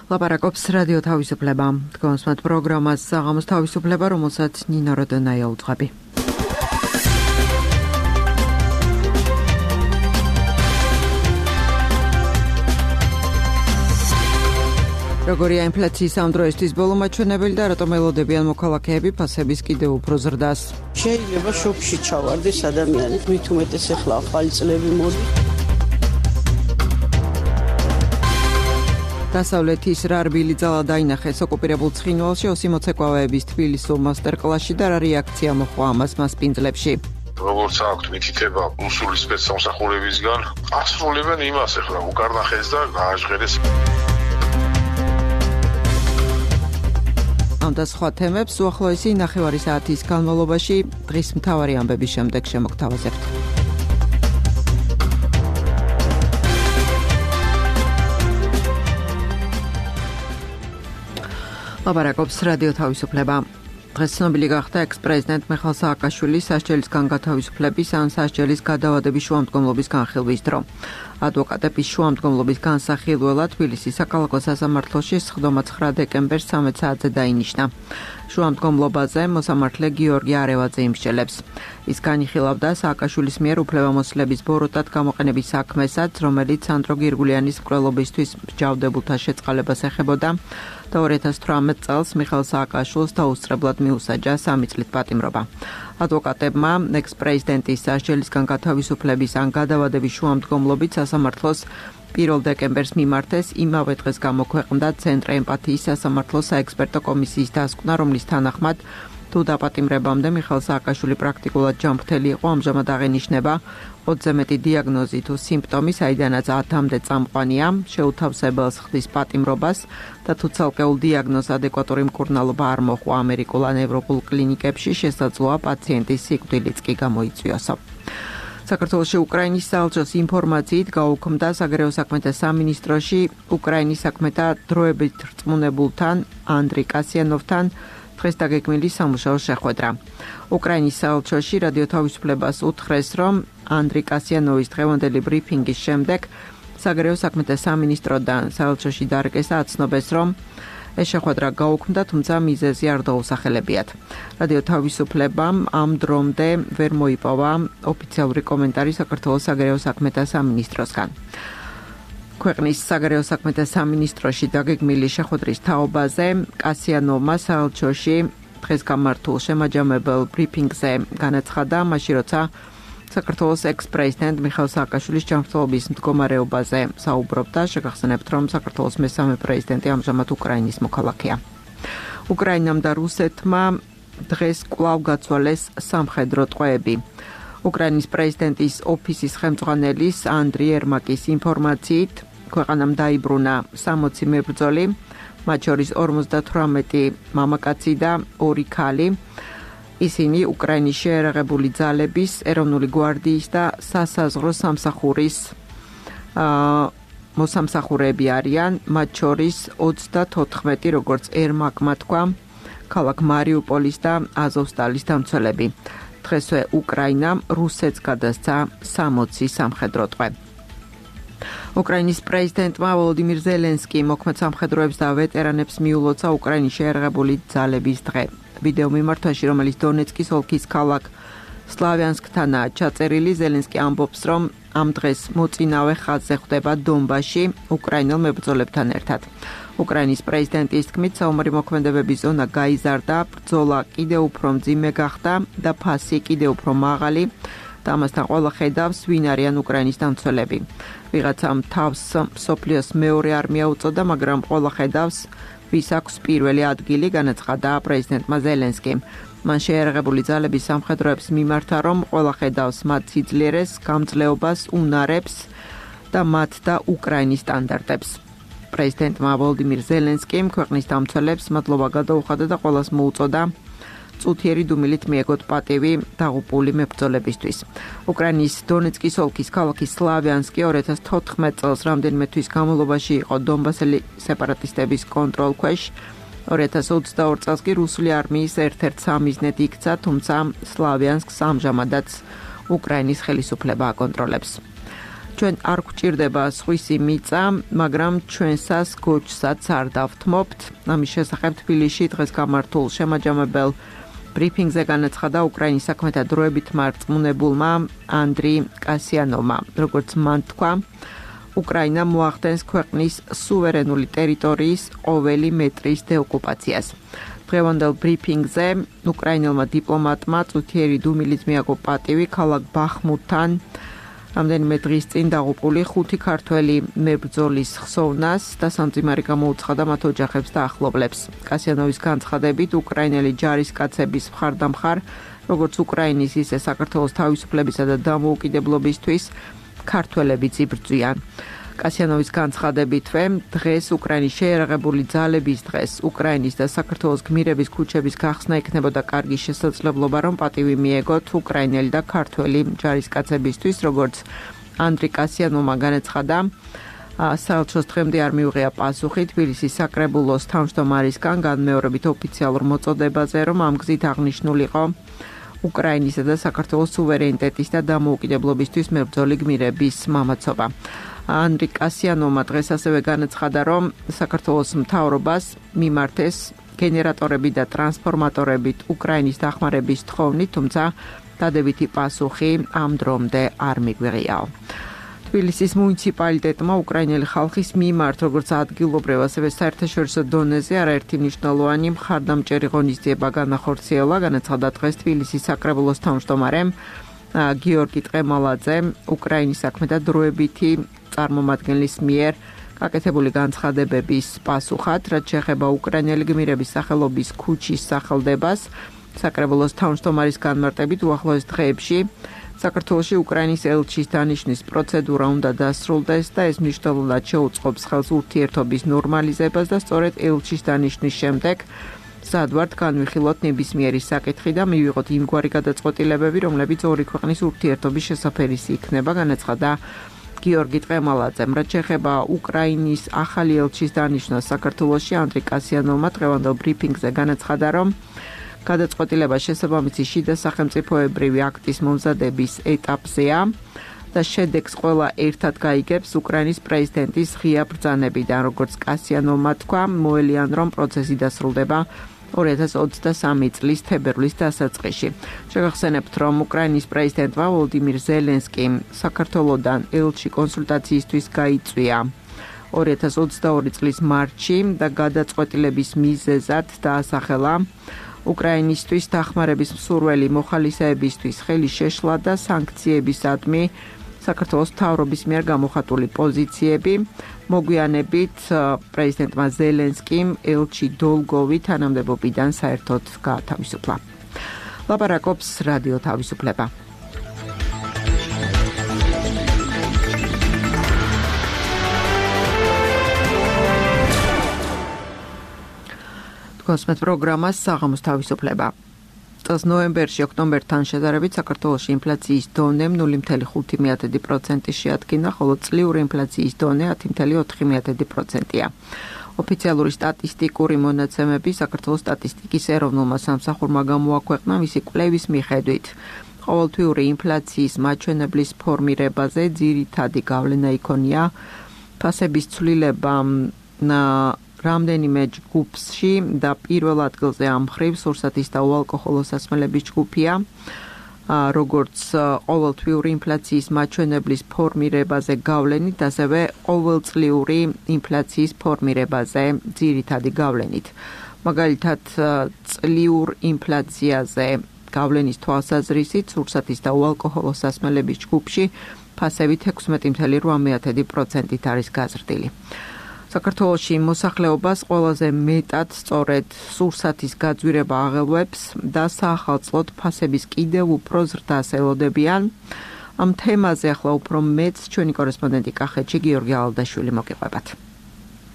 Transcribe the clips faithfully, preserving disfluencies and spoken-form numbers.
ლაპარაკობს რადიო თავისუფლება. Თქვენსმათ პროგრამას საღამოს თავისუფლება, რომელსაც ნინო როდონაია უძღვები. როგორია ინფლაციის ამ დროისთვის ბოლო მაჩვენებელი და რატომ ელოდებიან მოქალაქეები ფასების კიდევ უფრო ზრდას? შეიძლება შოკში ჩავარდეს ადამიანი, მით უმეტეს ახლა ახალი წლები მოდის. დასავლეთის რა რბილი ძალა დაინახეს ოკუპირებულ ცხინვალში ოსი მოცეკვავეების თბილისურ მასტერკლასში და რა რეაქცია მოჰყვა ამას მასპინძლებში. როგორც აქვთ მითითება რუსული სპეცსამსახურებისგან, ასრულებენ იმას ახლა უკარნახეს და გააჟღერეს. ამ და სხვა თემებს უახლოესი ნახევარი საათის განმავლობაში დღის მთავარი ამბების შემდეგ შემოგთავაზებთ. ლაპარაკობს რადიო თავისუფლება. დღეს ცნობილი გახდა ექს-პრეზიდენტ მიხაილ სააკაშვილის სასჯელისგან გათავისუფლების ან სასჯელის გადავადების შუამდგომლობის განხილვის დრო. ადვოკატების შუამდგომლობის განსახილველად თბილისის საქალაქო სასამართლოში სხდომა ცხრა დეკემბერს ცამეტ საათზე დაინიშნა. შუამდგომლობაზე მოსამართლე გიორგი არევაძე იმსჯელებს. ის განიხილავდა სააკაშვილის მიერ უფლებამოსილების ბოროტად გამოყენების საქმესაც, რომელიც სანდრო გირგულიანის მკვლელობისთვის მსჯავრდებულთა შეწყალებას ეხებოდა და ორი ათას თვრამეტ წელს მიხაილ სააკაშვილს დაუსწრებლად მიუსაჯა სამი წლით პატიმრობა. ადვოკატებმა ექს-პრეზიდენტის სასჯელისგან გათავისუფლების ან გადავადების შუამდგომლობით სასამართლოს პირველ დეკემბერს მიმართეს იმავე დღეს გამოქვეყნდა ცენტრ ემპათიის სასამართლოს საექსპერტო კომისიის დასკვნა, რომლის თანახმად თუ დაპატიმრებამდე მიხაილ სააკაშვილი პრაქტიკულად ჯანმრთელი იყო, ამჟამად აღენიშნება ოცზე მეტი დიაგნოზი თუ სიმპტომი, საიდანაც ათამდე წამყვანია, შეუთავსებელს ხდის პატიმრობას და თუ ცალკეულ დიაგნოზს ადეკვატური მკურნალობა არ მოჰყვა ამერიკულ ან ევროპულ კლინიკებში, შესაძლოა პაციენტის სიკვდილიც კი გამოიწვიოსო. საქართველოში უკრაინის საელჩოს ინფორმაციით გაუქმდა საგარეო საქმეთა სამინისტროში უკრაინის საქმეთა დროებით რწმუნებულთან ანდრი კასიანოვთან დღეს დაგეგმილი სამუშაო შეხვედრა. უკრაინის საელჩოში რადიო თავისუფლებას უთხრეს, რომ ანდრი კასიანოვის დღევანდელი ბრიფინგის შემდეგ საგარეო საქმეთა სამინისტროდან საელჩოში დარგეს აცნობეს, რომ ეს შეხვედრა გაუქმდა, თუმცა მიზეზი არ დაუსახელებიათ. რადიო თავისუფლებამ ამ დრომდე ვერ მოიპოვა ოფიციალური კომენტარი საქართველოს საგარეო საქმეთა სამინისტროსგან. ქვეყნის საგარეო საქმეთა სამინისტროში დაგეგმილი შეხვედრის თაობაზე კასიანოვმა საელჩოში დღეს გამართულ შემაჯამებელ ბრიფინგზე განაცხადა, მაშინ როცა საქართველოს ექს-პრეზიდენტ მიხაილ სააკაშვილის ჯანმრთელობის მდგომარეობაზე საუბრობდა, შეგახსენებთ, რომ საქართველოს მესამე პრეზიდენტი ამჟამად უკრაინის მოქალაქეა. უკრაინამ და რუსეთმა დღეს კვლავ გაცვალეს სამხედრო ტყვეები. უკრაინის პრეზიდენტის ოფისის ხელმძღვანელის ანდრი ერმაკის ინფორმაციით, ქვეყანამ დაიბრუნა სამოცი მებრძოლი, მათ შორის ორმოცდათვრამეტი მამაკაცი და ორი ქალი. ისინი უკრაინის შეერაღებული ძალების, ეროვნული გვარდიის და სასაზღვრო სამსახურის მოსამსახურეები არიან, მათ შორის ოცდათოთხმეტი, როგორც ერმაკმა თქვა, ქალაქ მარიუპოლის და აზოვსტალის დამცველები. დღესვე უკრაინამ რუსეთს გადასცა სამოცი სამხედრო ტყვე. უკრაინის პრეზიდენტმა ვოლოდიმირ ზელენსკი მოქმედ სამხედროებს და ვეტერანებს მიულოცა უკრაინის შეერაღებული ძალების დღე. ვიდეო მიმართვაში, რომელიც დონეცკის ოლქის ქალაქ სლავიანსკთანაა ჩაწერილი, ზელენსკი ამბობს, რომ ამ დღეს მოწინავე ხაზზე ხვდება დონბასში უკრაინელ მებრძოლებთან ერთად. უკრაინის პრეზიდენტის თქმით, საომარი მოქმედებების ზონა გაიზარდა, ბრძოლა კიდევ უფრო მძიმე გახდა და ფასი კიდევ უფრო მაღალი და ამასთან ყველა ხედავს, ვინ არიან უკრაინის დამცველები. ვიღაცამ თავს მსოფლიოს მეორე არმია უწოდა, მაგრამ ყველა ხედავს, ვის აქვს პირველი ადგილი, განაცხადა პრეზიდენტმა ზელენსკიმ. მან შეერაღებული ძალების სამხედროებს მიმართა, რომ ყველა ხედავს მათ სიძლიერეს, გამძლეობას, უნარებს და მათ და უკრაინის სტანდარტებს. პრეზიდენტმა ვოლოდიმირ ზელენსკიმ ქვეყნის დამცველებს მადლობა გადაუხადა და ყველას მოუწოდა წუთიერი დუმილით მიეგოთ პატივი დაღუპული მებრძოლებისთვის. უკრაინის დონეცკის ოლქის ქალაქი სლავიანსკი ორი ათას თოთხმეტ წელს რამდენიმე თვის განმავლობაში იყო დონბასელი სეპარატისტების კონტროლქვეშ. ორი ათას ოცდაორ წელს კი რუსული არმიის ერთ-ერთ სამიზნედ იქცა, თუმცა სლავიანსკს ამჟამადაც უკრაინის ხელისუფლება აკონტროლებს. ჩვენ არ გვჭირდება სხვისი მიწა, მაგრამ ჩვენსას გოჩსაც არ დავთმობთ. ამის შესახებ თბილისში დღეს გამართულ შემაჯამებელ ბრიფინგზე განაცხადა უკრაინის საქმეთა დროებით მარწმუნებულმა ანდრი კასიანოვმა. როგორც მან თქვა, უკრაინა მოახდენს ქვეყნის სუვერენული ტერიტორიის ყოველი მეტრის დეოკუპაციას. დღევანდელ ბრიფინგზე უკრაინელმა დიპლომატმა წუთიერი დუმილით მიაგო პატივი ქალაქ ბახმუთთან რამდენიმე დღის წინ დაღუპული ხუთი ქართველი მებრძოლის ხსოვნას და სამძიმარი გამოუცხადა მათ ოჯახებს და ახლობლებს. კასიანოვის განცხადებით, უკრაინელი ჯარისკაცების მხარდამხარ, როგორც უკრაინის, ისე საქართველოს თავისუფლებისა და დამოუკიდებლობისთვის ქართველებიც იბრძვიან. კასიანოვის განცხადებითვე, დღეს უკრაინის შეიარაღებული ძალების დღეს უკრაინის და საქართველოს გმირების ქუჩების გახსნა იქნებოდა კარგი შესაძლებლობა, რომ პატივი მიეგოთ უკრაინელი და ქართველი ჯარისკაცებისთვის, როგორც ანდრი კასიანოვმა განაცხადა. საელჩოს დღემდე არ მიუღია პასუხი თბილისის საკრებულოს თავმჯდომარისგან განმეორებით ოფიციალურ მოწოდებაზე, რომ ამ გზით აღნიშნულიყო უკრაინისა და საქართველოს სუვერენიტეტის და დამოუკიდებლობისთვის მებრძოლი გმირების მამაცობა. ანდრი კასიანოვმა დღეს ასევე განაცხადა, რომ საქართველოს მთავრობას მიმართეს გენერატორები და ტრანსფორმატორებით უკრაინის დახმარების თხოვნით, თუმცა დადებითი პასუხი ამ დრომდე არ მიგვიღიაო. თბილისის მუნიციპალიტეტმა უკრაინელი ხალხის მიმართ, როგორც ადგილობრივ, ასევე საერთაშორისო დონეზე არაერთი მნიშვნელოვანი მხარდამჭერი ღონისძიება განახორციელა, განაცხადა დღეს თბილისის საკრებულოს თავმჯდომარემ გიორგი ტყემალაძე უკრაინის საქმეთა დროებითი წარმომადგენლის მიერ გაკეთებული განცხადებების პასუხად, რაც შეეხება უკრაინელი გმირების სახელობის ქუჩის სახელდებას. საკრებულოს თავმჯდომარის განმარტებით უახლოეს დღეებში საქართველოში უკრაინის ელჩის დანიშვნის პროცედურა უნდა დასრულდეს და ეს მნიშვნელოვნად შეუწყობს ხელს ურთიერთობის ნორმალიზებას და სწორედ ელჩის დანიშვნის შემდეგ სადვართ განვიხილოთ ნებისმიერი საკითხი და მივიღოთ იმგვარი გადაწყვეტილებები, რომლებიც ორი ქვეყნის ურთიერთობის შესაფერისი იქნება, განაცხადა გიორგი ტყემალაძემ. რაც შეეხება უკრაინის ახალი ელჩის დანიშვნას საქართველოში, ანდრი კასიანოვმა დღევანდელ ბრიფინგზე განაცხადა, რომ გადაწყვეტილება შესაბამისი შიდა სახელმწიფოებრივი აქტის მომზადების ეტაპზეა და შედეგს ყველა ერთად გაიგებს უკრაინის პრეზიდენტის ღია ბრძანებიდან. როგორც კასიანოვმა თქვა, მოელიან, რომ პროცესი დასრულდება ორი ათას ოცდასამი წლის თებერვლის დასაწყისში. შეგახსენებთ, რომ უკრაინის პრეზიდენტმა ვოლოდიმირ ზელენსკიმ საქართველოდან ელჩი კონსულტაციისთვის გაიწვია ორი ათას ოცდაორი წლის მარტში და გადაწყვეტილების მიზეზად დაასახელა უკრაინისთვის დახმარების მსურველი მოხალისეებისთვის ხელი შეშლა და სანქციებისადმი საქართველოს მთავრობის მიერ გამოხატული პოზიციები. მოგვიანებით პრეზიდენტმა ზელენსკიმ ელჩი დოლგოვი თანამდებობიდან საერთოდ გაათავისუფლა. ლაპარაკობს რადიო თავისუფლება. კონსმეთ პროგრამას საღამოს თავისუფლება. წელს ნოემბერში ოქტომბერთან შედარებით საქართველოში ინფლაციის დონე ნული ფاصლე ხუთი პროცენტი შეადგინა, ხოლო წლიური ინფლაციის დონე ათი ფاصლე ოთხი პროცენტია. ოფიციალური სტატისტიკური მონაცემები საქართველოს სტატისტიკის ეროვნულმა სამსახურმა გამოაქვეყნა მისი კვლევის მიხედვით. ყოველთვიური ინფლაციის მაჩვენებლის ფორმირებაზე ძირითადი გავლენა იქონია ფასების ცვლილება რამდენიმე ჯგუფში და პირველ ადგილზე ამ მხრივ სურსათის და უალკოჰოლო სასმელების ჯგუფია, როგორც ყოველთვიური ინფლაციის მაჩვენებლის ფორმირებაზე გავლენით, ასევე ყოველწლიური ინფლაციის ფორმირებაზე ძირითადი გავლენით. მაგალითად, წლიურ ინფლაციაზე გავლენის თვალსაზრისით სურსათის და უალკოჰოლო სასმელების ჯგუფში ფასებით ექვსმეტი ფاصლე რვა პროცენტით არის გაზრდილი. საქართველოში მოსახლეობას ყველაზე მეტად სწორედ სურსათის გაძვირება აღელვებს და საახალწლოდ ფასების კიდევ უფრო ზრდას ელოდებიან. ამ თემაზე ახლა უფრო მეც ჩვენი კორესპონდენტი კახეთში გიორგი ალდაშვილი მოგიყვებათ.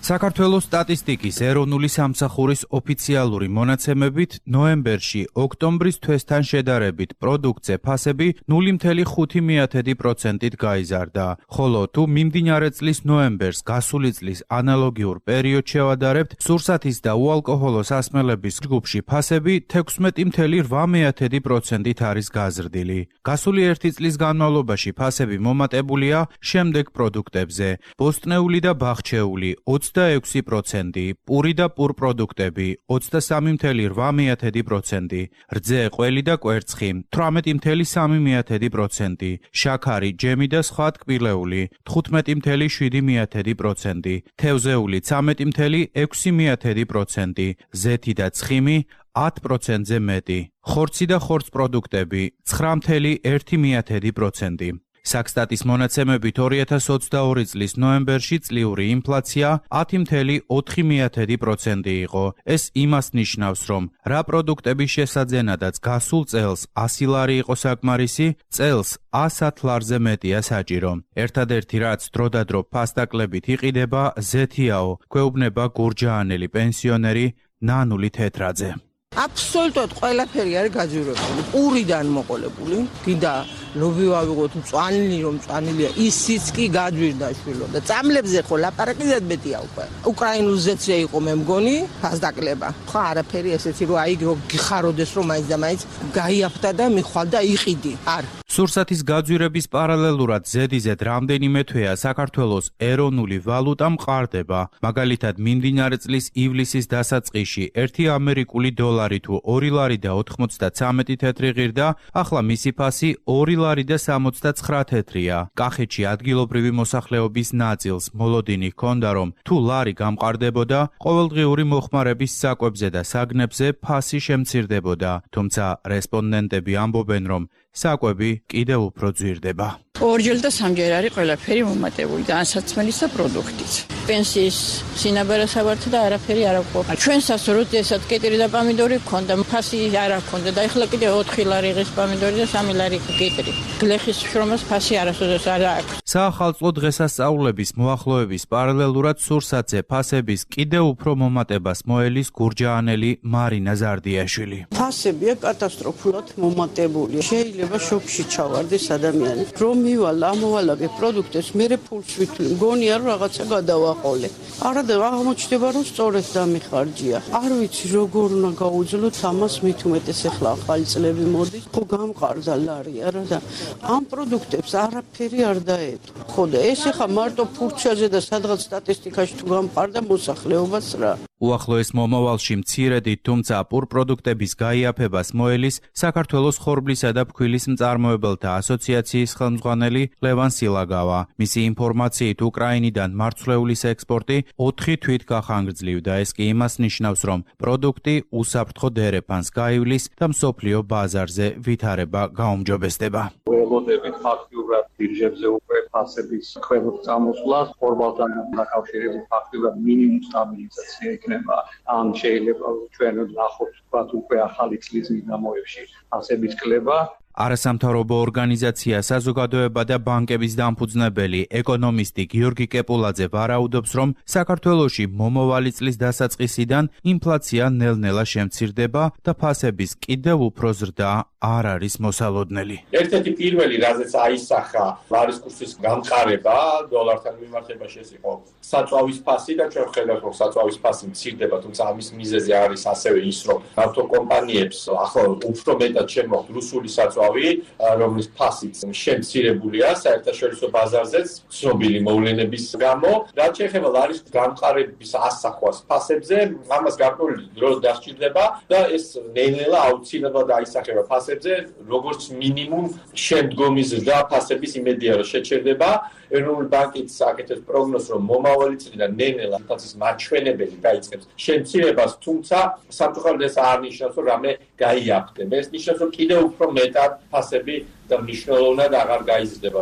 საქართველოს სტატისტიკის ეროვნული სამსახურის ოფიციალური მონაცემებით ნოემბერში ოქტომბრის თვესთან შედარებით პროდუქტზე ფასები ნული კoma ხუთი პროცენტით გაიზარდა, ხოლო თუ მიმდინარე წლის ნოემბერს გასული წლის ანალოგიურ პერიოდს შევადარებთ, სურსათის და უალკოჰოლო სასმელების ჯგუფში ფასები თექვსმეტი კoma რვა პროცენტით არის გაზრდილი. გასული ერთი წლის განმავლობაში ფასები მომატებულია შემდეგ პროდუქტებზე: ბოსტნეული და ბახჩეული ოცდაექვსი პროცენტი, პური და პურ პროდუქტები ოცდასამი კoma რვა პროცენტი, რძე, ყველი და კვერცხი თვრამეტი კoma სამი პროცენტი, შაქარი, ჯემი და სხვა ტკბილეული თხუთმეტი კoma შვიდი პროცენტი, თევზეული ცამეტი კoma ექვსი პროცენტი, ზეთი და ცხიმი ათ პროცენტზე მეტი, ხორცი და ხორც პროდუქტები ცხრა კoma ერთი პროცენტი. Საქსტატის მონაცემებით ორი ათას ოცდაორი წლის ნოემბერში წლიური ინფლაცია ათი კoma ოთხი პროცენტი იყო. ეს იმას ნიშნავს, რომ რა პროდუქტების შესაძენადაც გასულ წელს ასი ლარი იყო საკმარისი, წელს ათას ლარზე მეტია საჭირო. ერთადერთი რაც დროდადრო ფასდაკლებით იყიდება, ზეთიაო, გვეუბნება გურჯაანელი პენსიონერი ნანული თეთრაძე. აბსოლუტურად ყველაფერი არის გაძვირებული, პურიდან მოყოლებული, გინდა ლობი ვავიღოთ მწვანილი, რომ მწვანილია, ისიც კი გაძვირდა შვილო და წამლებზე ხო ლაპარაკი მეტია უკვე. უკრაინულ ზეთზე იყო მე მგონი ფასდაკლება. ხო არაფერი ესეთი რომ აი გიხაროდეს რომ მაინც და მაინც გაიაფთა და მიხვალ და იყიდი. არ. სურსათის გაძვირების პარალელურად ზედიზედ რამდენიმე თვეა საქართველოს ეროვნული ვალუტა მყარდება. მაგალითად, მიმდინარე წლის ივლისის დასაწყისში ერთი ამერიკული დოლარი თუ ორი ლარი და ოთხმოცდაცამეტი თეთრი ღირდა, ახლა მისი ფასი ორი ლარი და სამოცდაცხრა თეთრია. კახეთში ადგილობრივი მოსახლეობის ნაწილს მოლოდინი ჰქონდა, რომ თუ ლარი გამყარდებოდა, ყოველდღიური მოხმარების საკვებზე და საგნებზე ფასი შემცირდებოდა, თუმცა რესპონდენტები ამბობენ, რომ საკვები კიდევ უფრო ძვირდება. ორჯერ და სამჯერ არის ყველაფერი მომატებული და ანსაცმელის და პროდუქტიც. პენსიის სინაბერეს ავართ და არაფერი არ აქვს. ჩვენსაც როდესაც კეტრი და პამიდორი გქონდა, ფასი არ აქვს და ეხლა კიდე ოთხი ლარი ღირს პამიდორი და სამი ლარი კეტრი. გლეხის შრომას ფასი არასოდეს არ აქვს. საახალწლო დღესასწაულების მოახლოების პარალელურად სურსათზე ფასების კიდევ უფრო მომატებას მოელის გურჯაანელი მარინა ზარდიაშვილი. ფასებია კატასტროფულად მომატებული. შეიძლება შოკში ჩავარდეს ადამიანი. რომ მივალ ამოვალაგე პროდუქტებს, მერე ფულს ვითვლი. მგონია რომ რაღაცა გადავაყოლე. არა და აღმოჩნდება რომ სწორედ დამიხარჯია. არ ვიცი როგორ უნდა გაუძლოთ ამას, მით უმეტეს ახლა ახალი წლები მოდის. ხო გამყარდა ლარი არა და ამ პროდუქტებს არაფერი არ დაეთო. ხო და ეს ახლა მარტო ფურჩაზე და სადღაც სტატისტიკაში თუ გამყარდა მოსახლეობას რა. უახლოეს მომავალში მცირედი, თუმცა პურ პროდუქტების გაიაფებას მოელის საქართველოს ხორბლისა და ფქვილის მწარმოებელთა ასოციაციის ხელმძღვანელი ლევან სილაგავა. მისი ინფორმაციით უკრაინიდან მარცვლეულის ექსპორტი ოთხი თვით გახანგრძლივდა. ეს კი იმას ნიშნავს, რომ პროდუქტი უსაფრთხო დერეფანს გაივლის და მსოფლიო ბაზარზე ვითარება გაუმჯობესდება. ველოდებით ფაქტიურად ბირჟებზე უკვე ფასების ქვემოთ წამოსვლას, ხორბალთან დაკავშირებით ფაქტიურად მინიმუმ სტაბილიზაცია იქნება. ან შეიძლება ჩვენ ვნახოთ ვთქვათ უკვე ახალი წლის მიდამოებში ფასების კლება. არასამთავრობო ორგანიზაცია საზოგადოება და ბანკების დამფუძნებელი ეკონომისტი გიორგი კეპულაძე ვარაუდობს, რომ საქართველოში მომავალი წლის დასაწყისიდან ინფლაცია ნელ-ნელა შემცირდება და ფასების კიდევ უფრო ზრდა არ არის მოსალოდნელი. ერთ-ერთი პირველი, რაზეც აისახა ლარის კურსის გამყარება, დოლართან მიმართებაში ეს იყო საწვავის ფასი და ჩვენ ხედავთ, რომ საწვავის ფასი მცირდება, თუმცა ამის მიზეზი არის ასევე ის, რომ ავტოკომპანიებს ახლა უფრო მეტად შემოაქვთ რუსული საწვავი, რომლის ფასიც შემცირებულია საერთაშორისო ბაზარზეც ცნობილი მოვლენების გამო. რაც შეეხება ლარის გამყარების ასახვას ფასებზე, ამას გარკვეული დრო დასჭირდება და ეს ნელ-ნელა აუცილებლად აისახება ფასებზე, როგორც მინიმუმ შემდგომი ზრდა ფასების იმედია რომ შეჩერდება. ეროვნული ბანკიც აკეთებს პროგნოზს, რომ მომავალი წლიდან ნელ-ნელა ინფლაციის მაჩვენებელი დაიწყებს შემცირებას, თუმცა სამწუხაროდ ეს არ ნიშნავს, რომ რამე გაიაფრდება. ეს ნიშნავს, რომ კიდევ უფრო მეტად ფასები და მნიშვნელოვნად აღარ გაიზრდება.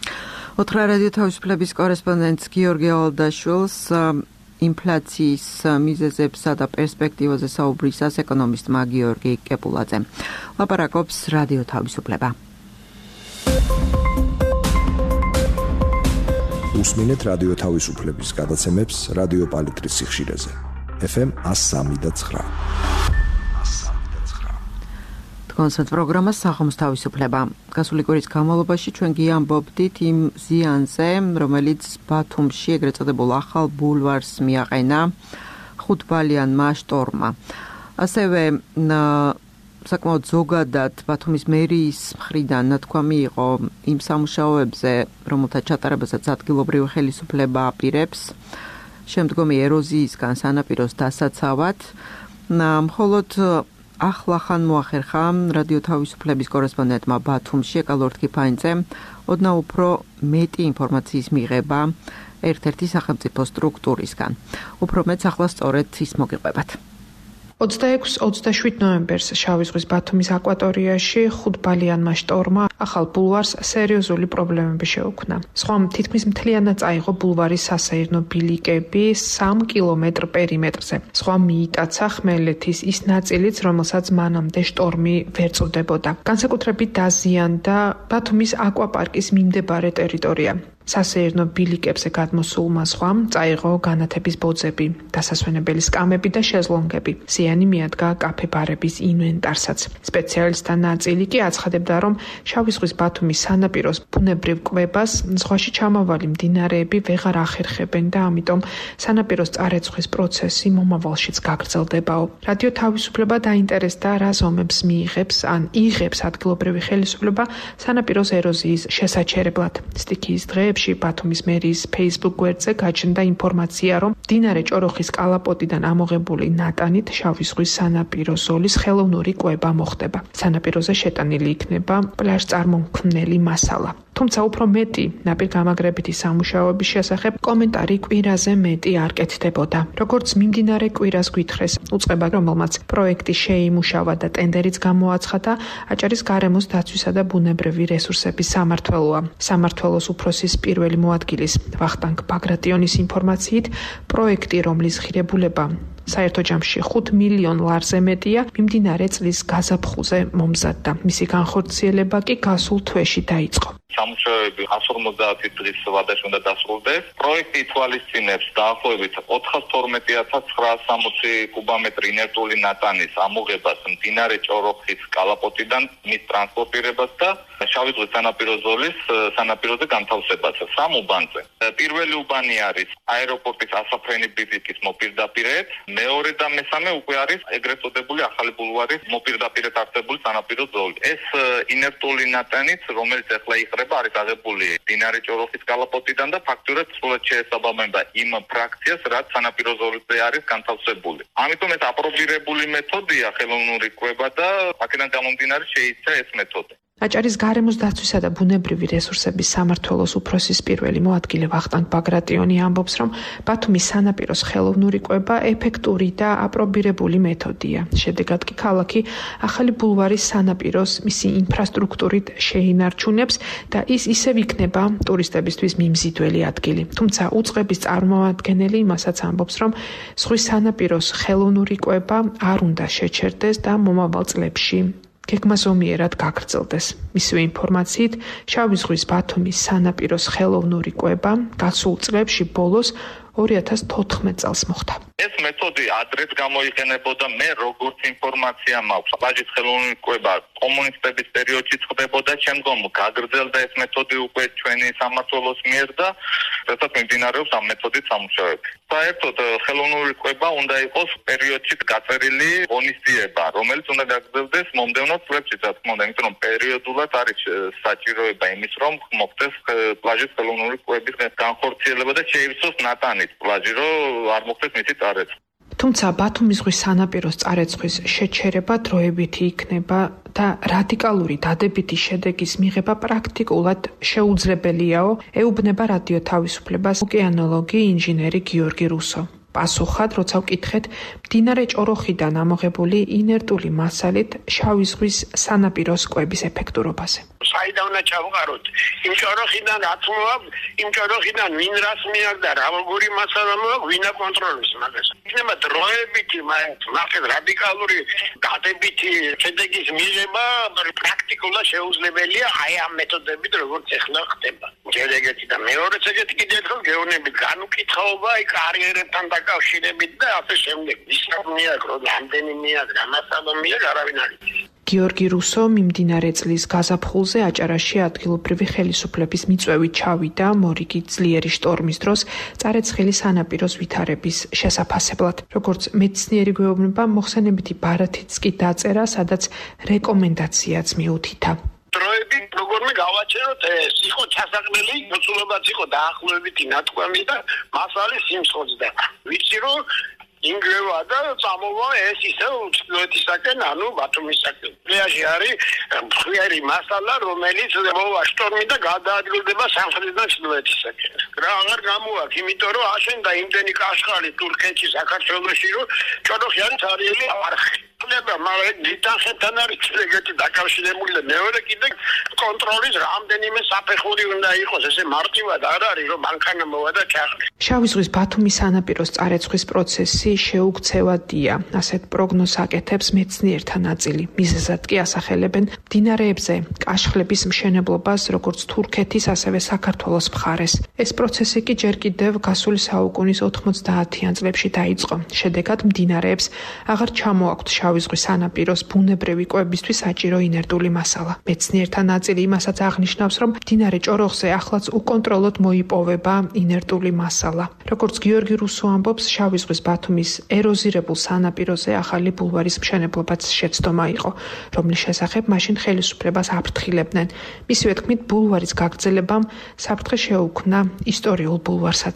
ოთხრა რადიო თავისუფლების კორესპონდენტს გიორგი ავალდაშვილს ინფლაციის მიზეზებსა და პერსპექტივაზე საუბრისას ეკონომისტმა გიორგი კეპულაძემ. ლაპარაკობს რადიო თავისუფლება. უსმინეთ რადიო თავისუფლების გადაცემებს რადიო პალიტრის სიხშირეზე. ეფ ემ one oh three point nine. კონცერტ პროგრამას საღამოს თავისუფლება. გასული კვირის განმავლობაში ჩვენ გიამბობდით იმ ზიანზე, რომელიც ბათუმში ეგრეთ წოდებულ ახალ ბულვარს მიაყენა ხუთბალიანმა შტორმმა. ასევე საკმაოდ ზოგადად ბათუმის მერიის მხრიდან ნათქვამი იყო იმ სამუშაოებზე, რომელთა ჩატარებასაც ადგილობრივი ხელისუფლება აპირებს შემდგომი ეროზიისგან სანაპიროს დასაცავად. მხოლოდ ახლახან მოახერხა რადიო თავისუფლების კორესპონდენტმა ბათუმში ეკალორთ კიფაინძემ ოდნავ უფრო მეტი ინფორმაციის მიღება ერთ-ერთი სახელმწიფო სტრუქტურისგან. უფრო მეტს ახლა სწორედ ის მოგიყვებათ. ოცდაექვსი ოცდაშვიდ ნოემბერს შავი ზღვის ბათუმის აკვატორიაში ხუთბალიანმა შტორმმა ახალ ბულვარს სერიოზული პრობლემები შეუქმნა. სხვამ თითქმის მთლიანად წაიღო ბულვარის სასეირნო ბილიკები სამ კილომეტრ პერიმეტრზე. სხვა მიიტაცა ხმელეთის ის ნაწილიც, რომელსაც მანამდე შტორმი ვერ წვდებოდა. განსაკუთრებით დაზიანდა ბათუმის აკვაპარკის მიმდებარე ტერიტორია. სასეირნო ბილიკებზე გადმოსულმა სხვამ წაიღო განათების ბოძები, დასასვენებელი სკამები და შეზლონგები. ზიანი მიადგა კაფე-ბარების ინვენტარსაც. სპეციალისტთა ნაწილი კი აცხადებდა, რომ შავი ზღვის ბათუმის სანაპიროს ბუნებრივ კვებას ზღვაში ჩამავალი მდინარეები ვეღარ ახერხებენ და ამიტომ სანაპიროს წარეცხვის პროცესი მომავალშიც გაგრძელდებაო. რადიო თავისუფლება დაინტერესდა, რა ზომებს მიიღებს ან იღებს ადგილობრივი ხელისუფლება სანაპიროს ეროზიის შესაჩერებლად. სტიქიის დღე ბათუმის მერიის Facebook გვერდზე გაჩნდა ინფორმაცია, რომ მდინარე ჭოროხის კალაპოტიდან ამოღებული ნატანით შავი ზღვის სანაპირო ზოლის ხელოვნური კვება მოხდება. სანაპიროზე შეტანილი იქნება პლაჟწარმომქმნელი მასალა. თუმცა უფრო მეტი ნაპირგამაგრებითი სამუშაოების შესახებ კომენტარი კვირაზე მეტი არ კეთდებოდა. როგორც მიმდინარე კვირას გვითხრეს, უწყება, რომელმაც პროექტი შეიმუშავა და ტენდერიც გამოაცხადა, აჭარის გარემოს დაცვისა და ბუნებრივი რესურსების სამმართველოა. სამმართველოს უფროსის პირველი მოადგილის ვახტანგ ბაგრატიონის ინფორმაციით, პროექტი, რომლის ღირებულება საერთო ჯამში ხუთ მილიონ ლარზე მეტია, მიმდინარე წლის გაზაფხულზე მომზადდა. მისი განხორციელება კი გასულ თვეში დაიწყო. სამუშაოები εκατს ორმოცდაათი დღის ვადაში უნდა დასრულდეს. პროექტი ითვალისწინებს დაახლოებით ოთხას თორმეტი ათას ცხრაას სამოცი კუბომეტრი ინერტული ნატანის ამოღებას მდინარე ჭოროხის კალაპოტიდან, მის ტრანსპორტირებას და შავი ზღვის სანაპირო ზოლის სანაპიროზე განთავსებას სამ უბანზე. პირველი უბანი არის აეროპორტის ასაფრენი ბილიკის მოპირდაპირედ, მეორე და მესამე უკვე არის ეგრეთ წოდებული ახალი ბულვარის მოპირდაპირედ არსებული სანაპირო ზოლი. ეს ინერტული ნატანიც, რომელიც ახლა იხრება, არის აღებული მდინარე ჭოროხის კალაპოტიდან და ფაქტურად სრულად შეესაბამება იმ ფრაქციას, რაც სანაპირო ზოლზე არის განთავსებული. ამიტომ ეს აპრობირებული მეთოდია ხელოვნური კვება და აქედან გამომდინარე შეიცა ეს მეთოდი. აჭარის გარემოს დაცვისა და ბუნებრივი რესურსების სამმართველოს უფროსის პირველი მოადგილე ვახტანგ ბაგრატიონი ამბობს, რომ ბათუმის სანაპიროს ხელოვნური კვება ეფექტური და აპრობირებული მეთოდია. შედეგად კი ქალაქი ახალი ბულვარის სანაპიროს მისი ინფრასტრუქტურით შეინარჩუნებს და ის ისევ იქნება ტურისტებისთვის მიმზიდველი ადგილი. თუმცა უწყების წარმომადგენელი იმასაც ამბობს, რომ ზღვის სანაპიროს ხელოვნური კვება არ უნდა შეჩერდეს და მომავალ წლებში გეგმაზომიერად გაგრძელდეს. მისივე ინფორმაციით, შავი ზღვის ბათუმის სანაპიროს ხელოვნური კვება გასულ წლებში ბოლოს ორი ათას თოთხმეტ წელს მოხდა. ეს მეთოდი ადრეც გამოიყენებოდა, მე როგორც ინფორმაცია მაქვს. პლაჟის ხელოვნური კვება კომუნისტების პერიოდში ხდებოდა, შემდგომ გაგრძელდა ეს მეთოდი უკვე ჩვენი სამმართველოს მიერ და რასაც მიმდინარეობს ამ მეთოდით სამუშაოები. საერთოდ ხელოვნური კვება უნდა იყოს პერიოდში გაწერილი ღონისძიება, რომელიც უნდა გაგრძელდეს მომდევნო წლებში, რა თქმა უნდა, იმიტომ რომ პერიოდულად არის საჭიროება იმის, რომ მოხდეს პლაჟის ხელოვნური კვების განხორციელება და შეივსოს ნატანით პლაჟი, რომ არ მოხდეს მისი წარეცხვა. თუმცა ბათუმის ზღვის სანაპიროს წარეცხვის შეჩერება დროებითი იქნება და რადიკალური დადებითი შედეგის მიღება პრაქტიკულად შეუძლებელიაო, ეუბნება რადიო თავისუფლებას ოკეანოლოგი ინჟინერი გიორგი რუსო. პასუხად, როცა ვკითხეთ, მდინარე ჭოროხიდან ამოღებული ინერტული მასალით შავი ზღვის სანაპიროს კვების ეფექტურობაზე. საიდან უნდა ჩავყაროთ იმ ჭოროხიდან რაც მოა იმ ჭოროხიდან ვინ რას მიაგდა რა როგორი მასალა მოა ვინ აკონტროლებს მაგას იქნება დროებითი მაგას რადიკალური დადებითი შედეგის მიღება პრაქტიკულად შეუძლებელია აი ამ მეთოდებით როგორც ახლა ხდება ჯერ ეგეთი და მეორეც ეგეთი კიდე ერთხელ გეოვნებით განუკითხაობა აი კარიერებთან დაკავშირებით და ასე შემდეგ ისევ მიაგრო რამდენი მიაგრა მასალა მიაგრა არავინ არ იცის გიორგი რუსო მიმდინარე წლის გაზაფხულზე აჭარაში ადგილობრივი ხელისუფლების მიწვევით ჩავიდა მორიგი ძლიერი შტორმის დროს წარეცხელი სანაპიროს ვითარების შესაფასებლად. როგორც მეცნიერი გვეუბნება, მოხსენებითი ბარათიც კი დაწერა, სადაც რეკომენდაციაც მიუთითა. დროებით როგორმე გავაჩეროთ ეს იყო ჩასაყრელი მოცულობაც იყო დაახლოებითი ნათქვამი და მასალის სიმსხოთს და ვიცი რომ ინგრევა და წამოვა ეს ისე უცხოეთისაკენ ანუ ბათუმისაკენ პლაჟი არის მხიარი მასალა რომელიც მოვა შტორმი და გადაადგილდება სამხრეთიდან ჩრდილოეთისაკენ რა აღარ გამოაქვს იმიტომ რომ აშენდა იმდენი კაშხალი თურქეთში საქართველოში რომ ჭოროხიანი თარიელი არხი ნება მაგრამ დიტახეთთან არის ეგეთი დაკავშირებული და მეორე კიდე კონტროლის რამდენიმე საფეხური უნდა იყოს ესე მარტივად არ არის რომ მანქანა მოვა და ჩახტი შავი ზღვის ბათუმის სანაპიროს წარეცხვის პროცესი შეუქცევადია ასეთ პროგნოზს აკეთებს მეცნიერთა ნაწილი მიზეზად კი ასახელებენ მდინარეებზე კაშხლების მშენებლობას როგორც თურქეთის ასევე საქართველოს მხარეს ეს პროცესი კი ჯერ კიდევ გასული საუკუნის ოთხმოცდაათიან წლებში დაიწყო შედეგად მდინარეებს აღარ ჩამოაქვთ შავი ზღვის სანაპიროს ბუნებრივი კვებისთვის საჭირო ინერტული მასალა მეცნიერთა ნაწილი იმასაც აღნიშნავს რომ მდინარე ჭოროხზე ახლაც უკონტროლოდ მოიპოვება ინერტული მასალა როგორც გიორგი რუსო ამბობს შავი ზღვის ბათუმის ეროზირებულ სანაპიროზე ახალი ბულვარის მშენებლობაც შეცდომა იყო, რომლის შესახებ მაშინ ხელისუფლებას აფრთხილებდნენ. მისივე თქმით, ბულვარის გაგრძელებამ საფრთხე შეუქმნა ისტორიულ ბულვარსაც.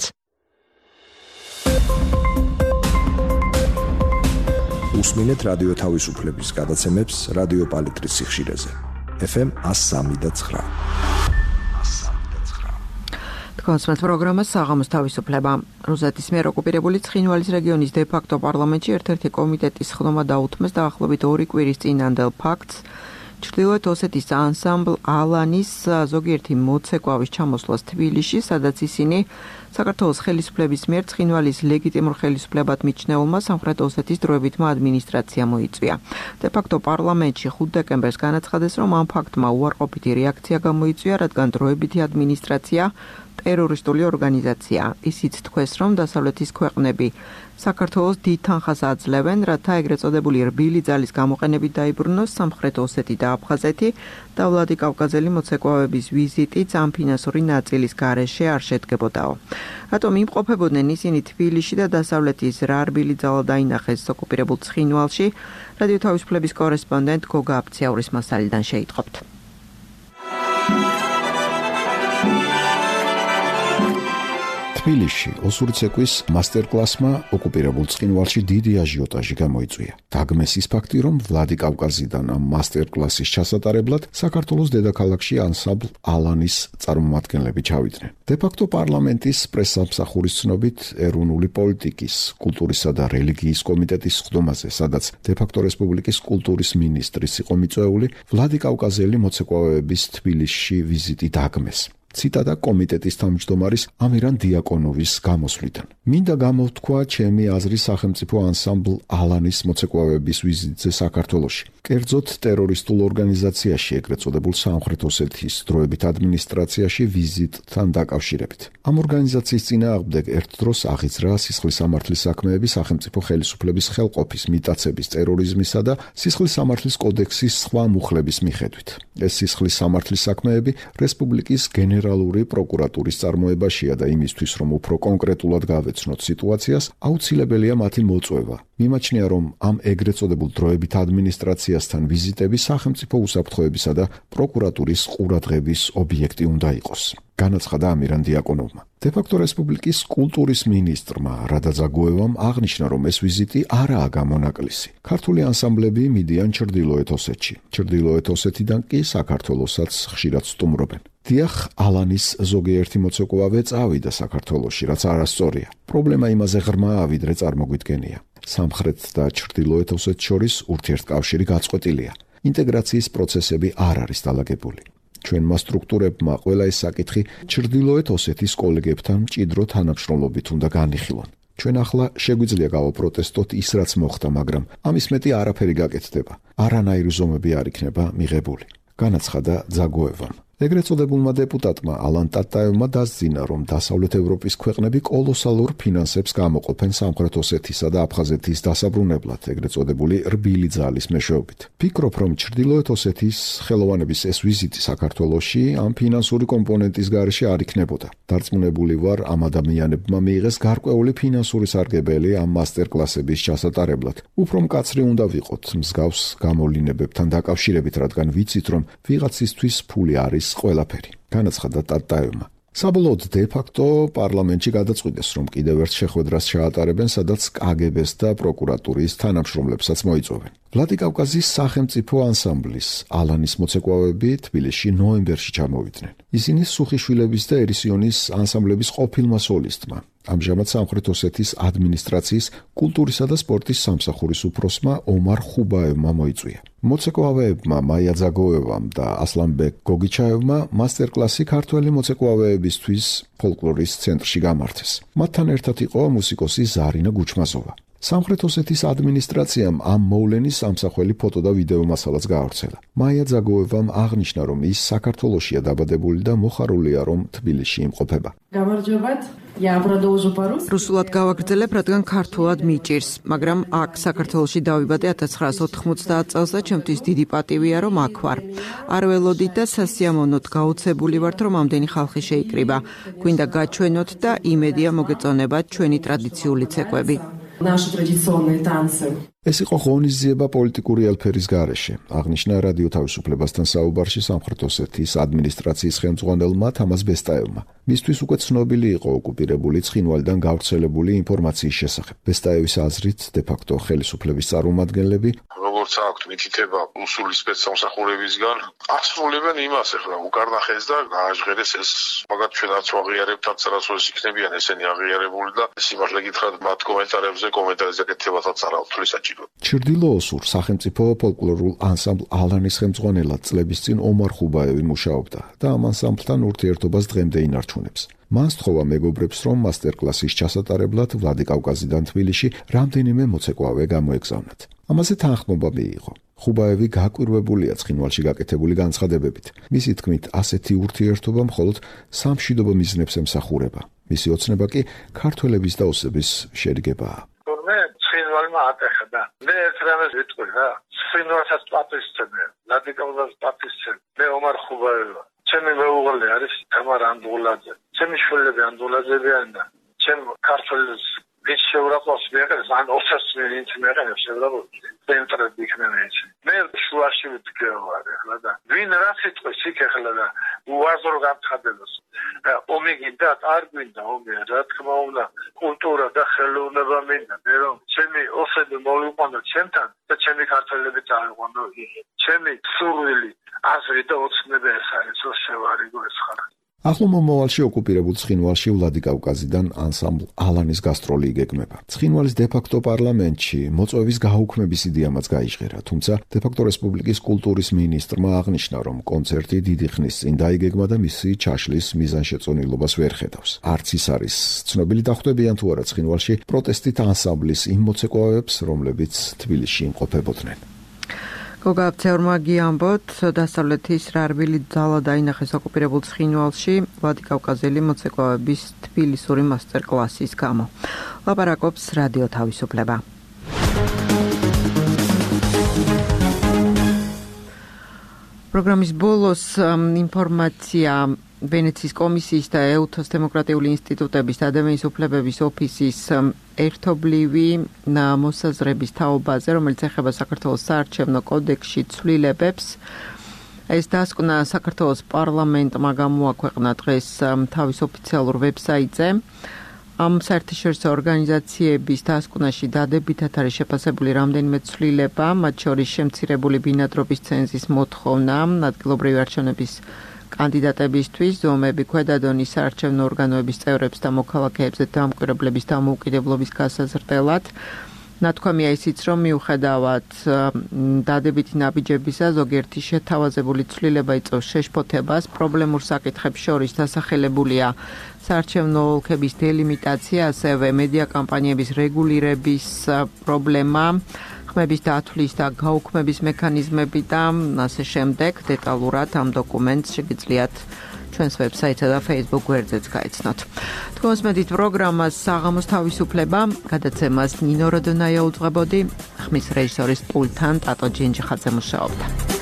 უსმინეთ რადიო თავისუფლების გადაცემებს რადიო პალიტრის სიხშირეზე. ეფ ემ one oh three point nine კონსმეთ პროგრამა საღამოს თავისუფლება. რუსეთის მიერ ოკუპირებული ცხინვალის რეგიონის დე-ფაქტო პარლამენტში ერთ-ერთი კომიტეტის ხდომა დაუთმეს დაახლოებით ორი კვირის წინანდელ ფაქტს ჩრდილოეთ ოსეთის ანსამბლ ალანის ზოგიერთი მოცეკვავის ჩამოსვლას თბილისში, სადაც ისინი საქართველოს ხელისუფლების მიერ ცხინვალის ლეგიტიმურ ხელისუფლებად მიჩნეულმა სამხრეთ ოსეთის დროებითმა ადმინისტრაცია მოიწვია. დე-ფაქტო პარლამენტში ხუთი დეკემბერს განაცხადეს, რომ ამ ფაქტმა უარყოფითი რეაქცია გამოიწვია, რადგან დროებითი ადმინისტრაცია ტერორისტული ორგანიზაცია. ისიც თქვეს, რომ დასავლეთის ქვეყნები საქართველოს დიდ თანხას აძლევენ, რათა ეგრეთ წოდებული რბილი ძალის გამოყენებით დაიბრუნოს სამხრეთ ოსეთი და აფხაზეთი და ვლადიკავკაზელი მოცეკვავების ვიზიტიც ამ ფინანსური ნაწილის გარეშე არ შედგებოდაო. რატომ იმყოფებოდნენ ისინი თბილისში და დასავლეთის რა რბილი ძალა დაინახეს ოკუპირებულ ცხინვალში, რადიო თავისუფლების კორესპონდენტ გოგა აფციაურის მასალიდან შეიტყობთ. თბილისში ოსური ცეკვის მასტერკლასმა ოკუპირებულ ცხინვალში დიდი აჟიოტაჟი გამოიწვია. დაგმეს ის ფაქტი, რომ ვლადიკავკაზიდან ამ მასტერკლასის ჩასატარებლად საქართველოს დედაქალაქში ანსამბლ ალანის წარმომადგენლები ჩავიდნენ. დე-ფაქტო პარლამენტის პრესსამსახურის ცნობით ეროვნული პოლიტიკის, კულტურისა და რელიგიის კომიტეტის ხდომაზე, სადაც დე-ფაქტო რესპუბლიკის კულტურის მინისტრის იყო მიწვეული, ვლადიკავკაზელი მოცეკვავეების თბილისში ვიზიტი დაგმეს. ციტატა კომიტეტის თავმჯდომარის ამირან დიაკონოვის გამოსვლიდან. მინდა გამოვთქვა ჩემი აზრი სახელმწიფო ანსამბლ ალანის მოცეკვავეების ვიზიტზე საქართველოში. კერძოდ ტერორისტულ ორგანიზაციაში ეგრეთ წოდებულ სამხრეთ ოსეთის დროებით ადმინისტრაციაში ვიზიტთან დაკავშირებით. ამ ორგანიზაციის წინააღმდეგ ერთ დროს აღიძრა სისხლის სამართლის საქმეები სახელმწიფო ხელისუფლების ხელყოფის, მიტაცების, ტერორიზმისა და სისხლის სამართლის კოდექსის სხვა მუხლების მიხედვით. ეს სისხლის სამართლის საქმეები რესპუბლიკის გენერალური პროკურატურის წარმოებაშია და იმისთვის, რომ უფრო კონკრეტულად გავეცნოთ სიტუაციას, აუცილებელია მათი მოწვევა. მიმაჩნია, რომ ამ ეგრეთ წოდებულ დროებით ადმინისტრაციასთან ვიზიტები სახელმწიფო უსაფრთხოებისა და პროკურატურის ყურადღების ობიექტი უნდა იყოს. განაცხადა ამირან დიაკონოვმა. დე-ფაქტო რესპუბლიკის კულტურის მინისტრმა რადა ზაგოევამ აღნიშნა, რომ ეს ვიზიტი არაა გამონაკლისი. ქართული ანსამბლები მიდიან ჩრდილოეთ ოსეთში. ჩრდილოეთ ოსეთიდან კი საქართველოსაც ხშირად სტუმრობენ. დიახ, ალანის ზოგიერთი მოცეკვავე წავიდა საქართველოში, რაც არასწორია. პრობლემა იმაზე ღრმაა, ვიდრე წარმოგვიდგენია. სამხრეთ და ჩრდილოეთ ოსეთს შორის ურთიერთკავშირი გაწყვეტილია. ინტეგრაციის პროცესები არ არის დალაგებული. ჩვენმა სტრუქტურებმა ყველა ეს საკითხი ჩრდილოეთ ოსეთის კოლეგებთან მჭიდრო თანამშრომლობით უნდა განიხილონ. ჩვენ ახლა შეგვიძლია გავაპროტესტოთ ის, რაც მოხდა, მაგრამ ამის მეტი არაფერი გაკეთდება. არანაირი ზომები არ იქნება მიღებული. განაცხადა ძაგოევამ. ეგრეთ წოდებულმა დეპუტატმა ალან ტატაევმა დასძინა, რომ დასავლეთ ევროპის ქვეყნები კოლოსალურ ფინანსებს გამოყოფენ სამხრეთ ოსეთისა და აფხაზეთის დასაბრუნებლად, ეგრეთ წოდებული რბილი ძალის მეშვეობით. ფიქრობ, რომ ჩრდილოეთ ოსეთის ხელოვანების ეს ვიზიტი საქართველოში ამ ფინანსური კომპონენტის გარეშე არ იქნებოდა. დარწმუნებული ვარ, ამ ადამიანებმა მიიღეს გარკვეული ფინანსური სარგებელი ამ მასტერკლასების ჩასატარებლად. უფრო მკაცრი უნდა ვიყოთ მსგავს გამოვლინებებთან დაკავშირებით, რადგან ვიცით, რომ ვიღაცისთვის ფული არის ყველაფერი. განაცხადა ტატაევმა. საბოლოოდ დე-ფაქტო პარლამენტში გადაწყვიტეს, რომ კიდევ ერთ შეხვედრას ჩაატარებენ, სადაც კაგებეს და პროკურატურის თანამშრომლებსაც მოიწვევენ. ვლადიკავკაზის სახელმწიფო ანსამბლის ალანის მოცეკვავები თბილისში ნოემბერში ჩამოვიდნენ. ისინი სუხიშვილების და ერისიონის ანსამბლების ყოფილმა სოლისტმა, ამჟამად სამხრეთ ოსეთის ადმინისტრაციის კულტურისა და სპორტის სამსახურის უფროსმა ომარ ხუბაევმა მოიწვია. მოცეკვავეებმა მაია ძაგოევამ და ასლანბეკ გოგიჩაევმა მასტერკლასი ქართველი მოცეკვავეებისთვის ფოლკლორის ცენტრში გამართეს. მათთან ერთად იყო მუსიკოსი ზარინა გუჩმაზოვა. სამხრეთ ოსეთის ადმინისტრაციამ ამ მოვლენის ამსახველი ფოტო და ვიდეო მასალაც გაავრცელა. მაია ძაგოევამ აღნიშნა, რომ ის საქართველოშია დაბადებული და მოხარულია, რომ თბილისში იმყოფება. გამარჯობათ. რუსულად გავაგრძელებ, რადგან ქართულად მიჭირს, მაგრამ აქ საქართველოში დავიბადე ათას ცხრაას ოთხმოცდაათ წელს და ჩემთვის დიდი პატივია, რომ აქ ვარ. არ ველოდით და სასიამოვნოდ გაოცებული ვართ, რომ ამდენი ხალხი შეიკრიბა. გვინდა გაჩვენოთ და იმედია მოგეწონებათ ჩვენი ტრადიციული ცეკვები. Наши традиционные танцы. ეს იყო ღონისძიება პოლიტიკური ელფერის გარეშე, აღნიშნა რადიო თავისუფლებასთან საუბარში სამხრეთ ოსეთის ადმინისტრაციის ხელმძღვანელმა თამას ბესტაევმა. მისთვის უკვე ცნობილი იყო ოკუპირებული ცხინვალიდან გავრცელებული ინფორმაციის შესახებ. ბესტაევის აზრით, დე-ფაქტო ხელისუფლების წარმომადგენლები, როგორც აქვთ მითითება რუსული სპეცსამსახურებისგან, ასრულებენ იმას, ეხლა უკარნახეს და გააჟღერეს ეს, მაგათ ჩვენ არც ვაღიარებთ, არც არასოდეს იქნებიან ესენი აღიარებული და სიმართლე გითხრათ, მათ კომენტარებზე კომენტარებზე გაკეთებათაც არ აქვს თვლისაჭი. ჩრდილოოსურ სახელმწიფო ფოლკლორულ ანსამბლ ალანის ხელმძღვანელად წლების წინ ომარ ხუბაევი მუშაობდა და ამ ანსამბლთან ურთიერთობას დღემდე ინარჩუნებს. მან სთხოვა მეგობრებს, რომ მასტერკლასის ჩასატარებლად ვლადიკავკაზიდან თბილისში რამდენიმე მოცეკვავე გამოეგზავნათ. ამაზე თანხმობა მიიღო. ხუბაევი გაკვირვებულია ცხინვალში გაკეთებული განცხადებებით. მისი თქმით, ასეთი ურთიერთობა მხოლოდ სამშვიდობო მიზნებს ემსახურება. მისი ოცნება კი ქართველების და ოსების შერიგებაა. ცხინვალმა ატეხა. მე ერთ რამეს ვიტყვი რა. ცხინვალსაც პატივისცემი, ლადიკავკაზს პატივისცემი. მე ომარ ხუბაევა. ჩემი მეუღლე არის თამარა ანდღულაძე. ჩემი შვილები ანდღულაძეებიან და ჩემ ქართველს ის შეურაცხყოფს მეყენს, ან ოცას მილიონს მეყენს შეურაცხყოფს. ცენტრები იქნება ეს. მე შუაში ვიტყვი ახლა და ვინ რა სიტყვის იქ ახლა და უაზრო გამცხადებას. ომი გინდა, არ გვინდა ომი, რა თქმა უნდა, კულტურა და ხელოვნება მინდა, მე რომ ჩემი ოსები მოვიყვანო ჩემთან და ჩემი ქართველები წავიყვანო. ჩემი სურვილი, აზრი და ოცნება ეს არის, რომ შევარიგო ეს ხალხი. ახლო მომავალში ოკუპირებულ ცხინვალში ვლადიკავკაზიდან ანსამბლ ალანის გასტროლი იგეგმება. ცხინვალის დე-ფაქტო პარლამენტში მოწვევის გაუქმების იდეამაც გაიჟღერა, თუმცა დე-ფაქტო რესპუბლიკის კულტურის მინისტრმა აღნიშნა, რომ კონცერტი დიდი ხნის წინ დაიგეგმა და მისი ჩაშლის მიზანშეწონილობას ვერ ხედავს. არც ის არის ცნობილი დახვდებიან თუ არა ცხინვალში პროტესტით ანსამბლის იმ მოცეკვავეებს, რომლებიც თბილისში იმყოფებოდნენ. გოგა აფცეურმა გიამბოთ, დასავლეთის რარბილი ძალა დაინახეს ოკუპირებულ ცხინვალში ვლადიკავკაზელი მოცეკვავების თბილისური მასტერკლასის გამო. ლაპარაკობს რადიო თავისუფლება. პროგრამის ბოლოს ინფორმაცია ვენეციის კომისიის და ეუთოს დემოკრატიული ინსტიტუტების და ადამიანის უფლებების ოფისის ერთობლივი მოსაზრების თაობაზე, რომელიც ეხება საქართველოს საარჩევნო კოდექსში ცვლილებებს. ეს დასკვნა საქართველოს პარლამენტმა გამოაქვეყნა დღეს თავის ოფიციალურ ვებსაიტზე. ამ საერთაშორისო ორგანიზაციების დასკვნაში დადებითად არის შეფასებული რამდენიმე ცვლილება, მათ შორის შემცირებული ბინადრობის ცენზის მოთხოვნა, ადგილობრივი არჩევნების კანდიდატებისთვის, ზომები ქვედა დონის საარჩევნო ორგანოების წევრებს და მოქალაქეებზე დამკვირვებლების დამოუკიდებლობის გასაზრდელად ნათქვამია ისიც, რომ მიუხედავად დადებითი ნაბიჯებისა, ზოგიერთი შეთავაზებული ცვლილება იწვევს შეშფოთებას, პრობლემურ საკითხებს შორის დასახელებულია საარჩევნო ოლქების დელიმიტაცია, ასევე მედია კამპანიების რეგულირების პრობლემა, ხმების დათვლის და გაუქმების მექანიზმები და ასე შემდეგ. დეტალურად ამ დოკუმენტს შეგიძლიათ ჩვენს ვებსაიტსა და Facebook გვერდზეც გაიცნოთ. თქვენს მედით პროგრამას საღამოს თავისუფლება, გადაცემას ნინო როდონაია უძღვებოდი, ხმის რეჟისორის პულტთან ტატო ჯინჯიხაძე მუშაობდა.